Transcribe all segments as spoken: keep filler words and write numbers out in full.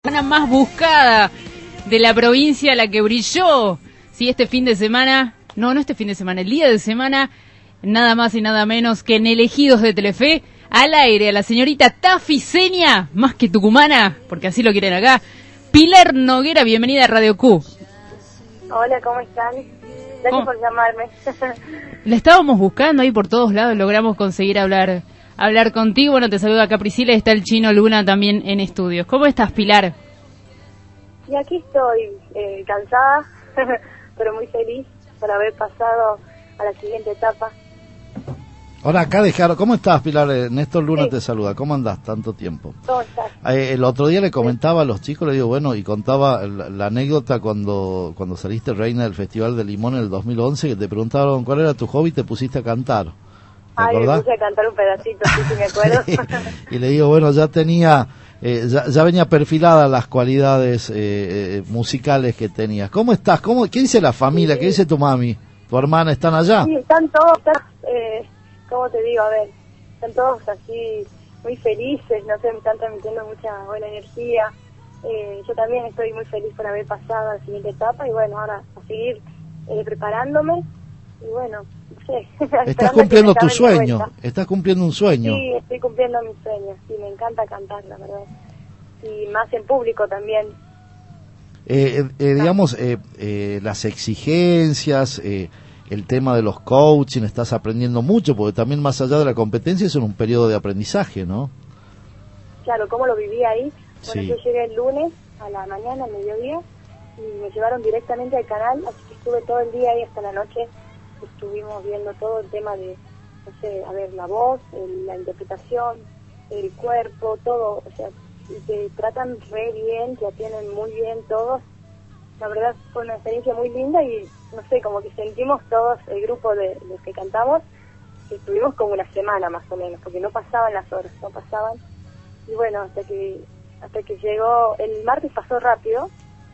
semana más buscada de la provincia, la que brilló, sí, este fin de semana, no, no este fin de semana, el día de semana, nada más y nada menos que en Elegidos de Telefe, al aire, a la señorita tafiseña, más que tucumana, porque así lo quieren acá, Pilar Noguera, bienvenida a Radio Q. Hola, ¿cómo están? Gracias ¿Cómo? por llamarme. La estábamos buscando ahí por todos lados, logramos conseguir hablar hablar contigo. Bueno, te saluda acá Priscila, está el Chino Luna también en estudios. ¿Cómo estás, Pilar? Y aquí estoy, eh, cansada, pero muy feliz por haber pasado a la siguiente etapa. Hola, acá dejaron. ¿Cómo estás, Pilar? Eh, Néstor Luna sí. te saluda. ¿Cómo andás tanto tiempo? ¿Cómo estás? Eh, el otro día le comentaba a los chicos, le digo, bueno, y contaba la, la anécdota cuando cuando saliste reina del Festival de Limón en el dos mil once, que te preguntaron cuál era tu hobby y te pusiste a cantar. ¿Te Ay, acordás? me puse a cantar un pedacito, sí, sí me acuerdo. Y le digo, bueno, ya tenía, eh, ya, ya venía perfilada las cualidades eh, eh, musicales que tenías. ¿Cómo estás? ¿Cómo, ¿Qué dice la familia? Sí. ¿Qué dice tu mami? ¿Tu hermana están allá? Sí, están todos, eh, ¿cómo te digo? A ver, están todos así muy felices, no sé, me están transmitiendo mucha buena energía. Eh, yo también estoy muy feliz por haber pasado a la siguiente etapa y bueno, ahora a seguir eh, preparándome y bueno, no sé. Estás cumpliendo tu sueño, estás cumpliendo un sueño. Sí, estoy cumpliendo mis sueños, sí, me encanta cantar, la verdad. Y más en público también. Eh, eh, digamos, eh, eh, las exigencias... Eh, el tema de los coaching, estás aprendiendo mucho, porque también más allá de la competencia es en un periodo de aprendizaje, ¿no? Claro, ¿cómo lo viví ahí? Bueno, sí. yo llegué el lunes a la mañana, al mediodía, y me llevaron directamente al canal, así que estuve todo el día ahí hasta la noche, estuvimos viendo todo el tema de, no sé, a ver, la voz, el, la interpretación, el cuerpo, todo, o sea, y te tratan re bien, te atienden muy bien todos. La verdad fue una experiencia muy linda y no sé, como que sentimos todos, el grupo de los que cantamos, que estuvimos como una semana más o menos, porque no pasaban las horas, no pasaban. Y bueno, hasta que hasta que llegó, el martes pasó rápido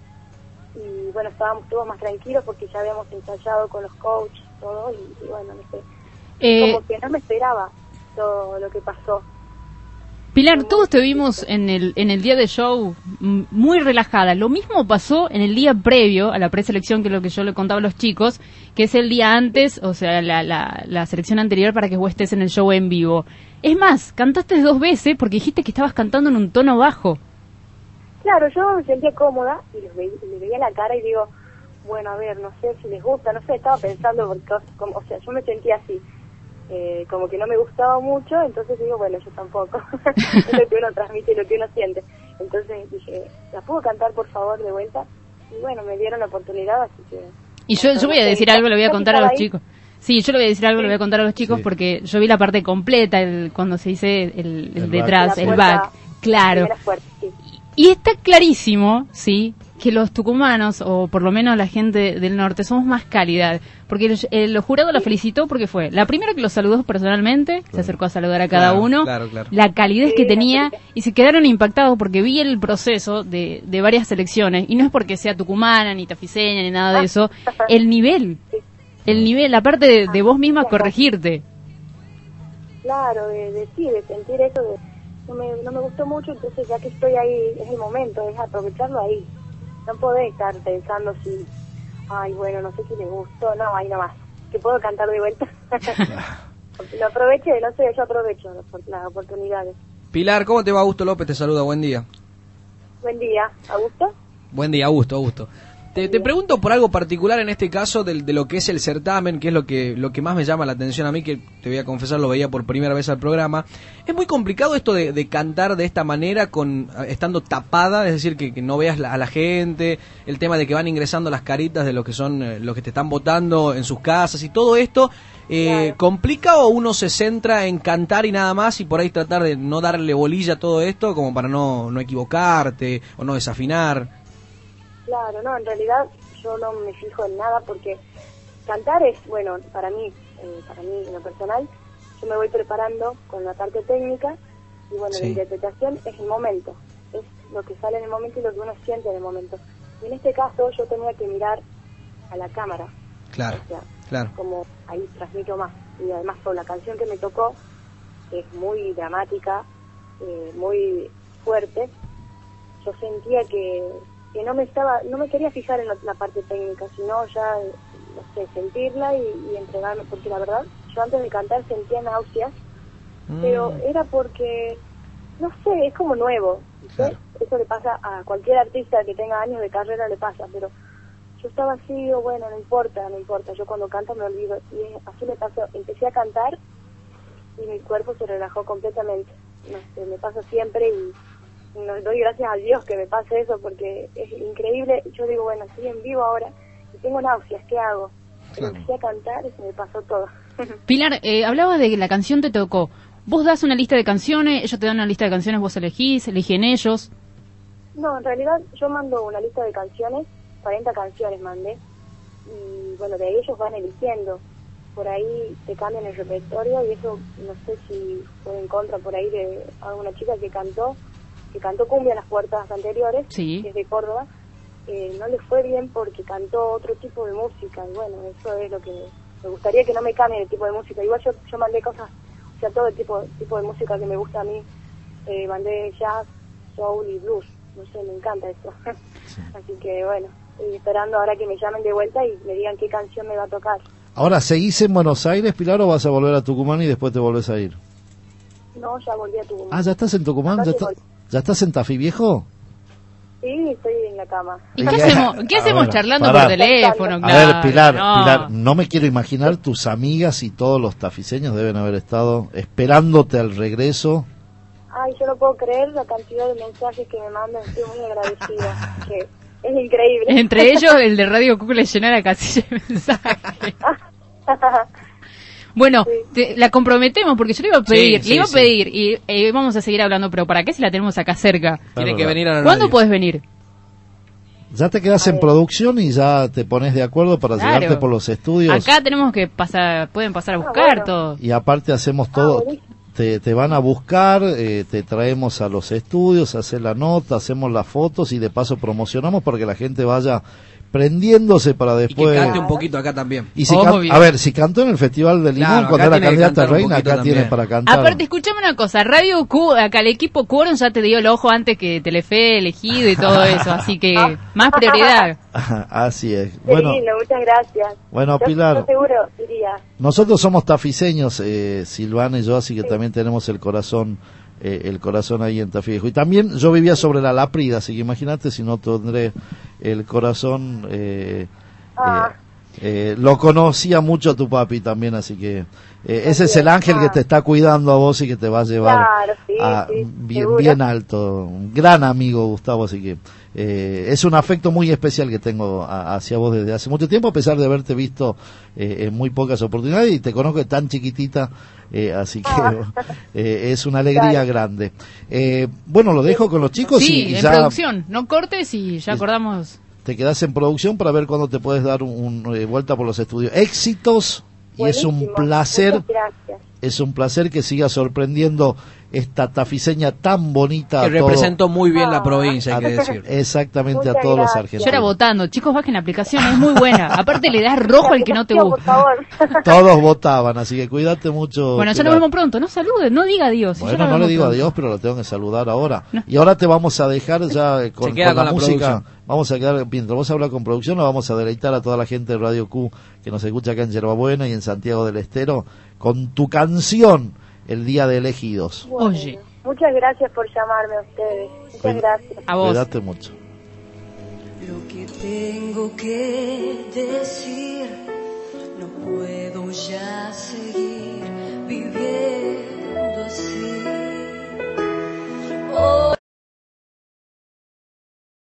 y bueno, estábamos todos más tranquilos porque ya habíamos ensayado con los coaches, todo, y, y bueno, no sé, eh... como que no me esperaba todo lo que pasó. Pilar, todos te vimos en el en el día de show muy relajada. Lo mismo pasó en el día previo a la preselección, que es lo que yo le contaba a los chicos, que es el día antes, o sea, la, la, la selección anterior para que vos estés en el show en vivo. Es más, cantaste dos veces porque dijiste que estabas cantando en un tono bajo. Claro, yo me sentía cómoda y les veía, les veía la cara y digo, bueno, a ver, no sé si les gusta, no sé, estaba pensando, porque, como, o sea, yo me sentía así. Eh, como que no me gustaba mucho, entonces digo, bueno, yo tampoco. Es lo que uno transmite y lo que uno siente. Entonces dije, ¿la puedo cantar por favor de vuelta? Y bueno, me dieron la oportunidad, así que... Y yo, yo voy a decir algo, le voy a contar a los chicos. Sí, yo le voy a decir algo, le voy a contar a los chicos, sí. Porque yo vi la parte completa, el, cuando se dice el, el, el detrás, el back, claro. Fuerte, sí. Y está clarísimo, sí, que los tucumanos, o por lo menos la gente del norte, somos más cálida. Porque el, el jurado la felicitó porque fue la primera que los saludó personalmente, claro. Se acercó a saludar a cada claro, uno, claro, claro. La calidez sí, que tenía, y se quedaron impactados porque vi el proceso de, de varias selecciones, y no es porque sea tucumana, ni tafiseña, ni nada de eso, el nivel, el nivel, aparte de, de vos misma corregirte. Claro, de, de sí, de sentir eso, de, no, me, no me gustó mucho, entonces ya que estoy ahí, es el momento, es aprovecharlo ahí. No podés estar pensando si, ay, bueno, no sé si les gustó, no, ahí nomás, que puedo cantar de vuelta. Lo aproveché, no sé, yo aprovecho las oportunidades. Pilar, ¿cómo te va? Augusto López te saluda, buen día. Buen día, ¿Augusto? Buen día, Augusto, Augusto. Te, te pregunto por algo particular en este caso de, de lo que es el certamen, que es lo que lo que más me llama la atención a mí, que te voy a confesar, lo veía por primera vez al programa. Es muy complicado esto de, de cantar de esta manera, con estando tapada, es decir, que, que no veas la, a la gente, el tema de que van ingresando las caritas de los que son eh, los que te están votando en sus casas y todo esto. Eh, claro. ¿Complica o uno se centra en cantar y nada más y por ahí tratar de no darle bolilla a todo esto como para no, no equivocarte o no desafinar? Claro, no, en realidad yo no me fijo en nada porque cantar es, bueno, para mí, eh, para mí en lo personal, yo me voy preparando con la parte técnica y bueno, sí. La interpretación es el momento, es lo que sale en el momento y lo que uno siente en el momento. Y en este caso yo tenía que mirar a la cámara. Claro, o sea, claro. Como ahí transmito más. Y además por la canción que me tocó, que es muy dramática, eh, muy fuerte, yo sentía que, que no me estaba, no me quería fijar en la, la parte técnica, sino ya, no sé, sentirla y, y entregarme, porque la verdad, yo antes de cantar sentía náuseas, mm. pero era porque, no sé, es como nuevo, claro. Eso le pasa a cualquier artista que tenga años de carrera, le pasa, pero yo estaba así, digo, bueno, no importa, no importa, yo cuando canto me olvido, y así me pasó, empecé a cantar y mi cuerpo se relajó completamente, no sé, me pasa siempre y no, doy gracias a Dios que me pase eso porque es increíble. Yo digo, bueno, estoy en vivo ahora y tengo náuseas, ¿qué hago? Claro. Empecé a cantar y se me pasó todo. Pilar, eh, hablabas de que la canción te tocó. Vos das una lista de canciones, ellos te dan una lista de canciones, vos elegís, eligen ellos. No, en realidad yo mando una lista de canciones, cuarenta canciones mandé, y bueno, de ahí ellos van eligiendo. Por ahí te cambian el repertorio y eso no sé si fue en contra por ahí de alguna chica que cantó que cantó cumbia en las puertas anteriores, sí. que es de Córdoba, eh, no le fue bien porque cantó otro tipo de música, y bueno, eso es lo que me gustaría que no me cambie el tipo de música. Igual yo, yo mandé cosas, o sea, todo el tipo, tipo de música que me gusta a mí, eh, mandé jazz, soul y blues, no sé, me encanta eso. Sí. Así que bueno, estoy esperando ahora que me llamen de vuelta y me digan qué canción me va a tocar. Ahora, ¿seguís en Buenos Aires, Pilar, o vas a volver a Tucumán y después te volvés a ir? No, ya volví a Tucumán. Ah, ¿ya estás en Tucumán? ¿Ya, está, ¿Ya estás en Tafí Viejo? Sí, estoy en la cama. ¿Y qué hacemos, ¿qué hacemos ver, charlando pará. por teléfono? A claro, ver, Pilar, no. Pilar, no me quiero imaginar, tus amigas y todos los tafiseños deben haber estado esperándote al regreso. Ay, yo no puedo creer la cantidad de mensajes que me mandan, estoy muy agradecida. Que es increíble. Entre ellos, el de Radio Cuco le llenó la casilla de mensajes. Bueno, sí. te, la comprometemos porque yo le iba a pedir, sí, sí, le iba a pedir sí. y eh, vamos a seguir hablando, pero ¿para qué si la tenemos acá cerca? Tiene que venir a la radio. ¿Cuándo puedes venir? Ya te quedas en producción y ya te pones de acuerdo para claro. llegarte por los estudios. Acá tenemos que pasar, pueden pasar a buscar ah, bueno. todo. Y aparte hacemos todo, ah, te, te van a buscar, eh, te traemos a los estudios, hacer la nota, hacemos las fotos y de paso promocionamos para que la gente vaya prendiéndose para después. Y que cante un poquito acá también. Y si can... A ver, si cantó en el Festival de Limón claro, cuando era candidata a reina, acá también. Tienes para cantar. Aparte, escuchame una cosa, Radio Q, acá el equipo Quórum ya te dio el ojo antes que Telefe, elegido y todo eso, así que más prioridad. Así es. Qué bueno, lindo, muchas gracias. Bueno, yo, Pilar. Yo seguro iría. Nosotros somos tafiseños, eh, Silvana y yo, así que sí. también tenemos el corazón Eh, el corazón ahí en Tafí Viejo. Y también yo vivía sobre la Laprida, así que imagínate si no tendré el corazón. Eh, ah. eh, eh, lo conocía mucho a tu papi también, así que eh, ese es el ángel ah. que te está cuidando a vos y que te va a llevar claro, sí, a, sí, bien, bien alto. Un gran amigo, Gustavo, así que eh, es un afecto muy especial que tengo a, hacia vos desde hace mucho tiempo, a pesar de haberte visto eh, en muy pocas oportunidades y te conozco tan chiquitita. Eh, así que eh, es una alegría claro. grande. Eh, bueno, lo dejo con los chicos. Sí, y, y en ya producción. No cortes y ya acordamos. Te quedas en producción para ver cuándo te puedes dar un, un eh, vuelta por los estudios. Éxitos. Buenísimo. Y es un placer. Es un placer que sigas sorprendiendo esta tafiseña tan bonita. Que representó muy bien la provincia, hay que decir. Exactamente, muchas a todos gracias. los argentinos. Yo era votando. Chicos, bajen la aplicación, es muy buena. Aparte le das rojo al que no te gusta. Por favor. Todos votaban, así que cuídate mucho. Bueno, ya nos vemos pronto. No saluden, no diga adiós. Bueno, no le digo adiós, pero lo tengo que saludar ahora. No. Y ahora te vamos a dejar ya con, con, con la, la música. Producción. Vamos a quedar, mientras vos hablas con producción, lo vamos a deleitar a toda la gente de Radio Q que nos escucha acá en Yerbabuena y en Santiago del Estero con tu canción, El Día de Elegidos. Bueno, oye. Muchas gracias por llamarme a ustedes. Muchas Cuid gracias. A vos. Cuídate mucho. Lo que tengo que decir, no puedo ya seguir.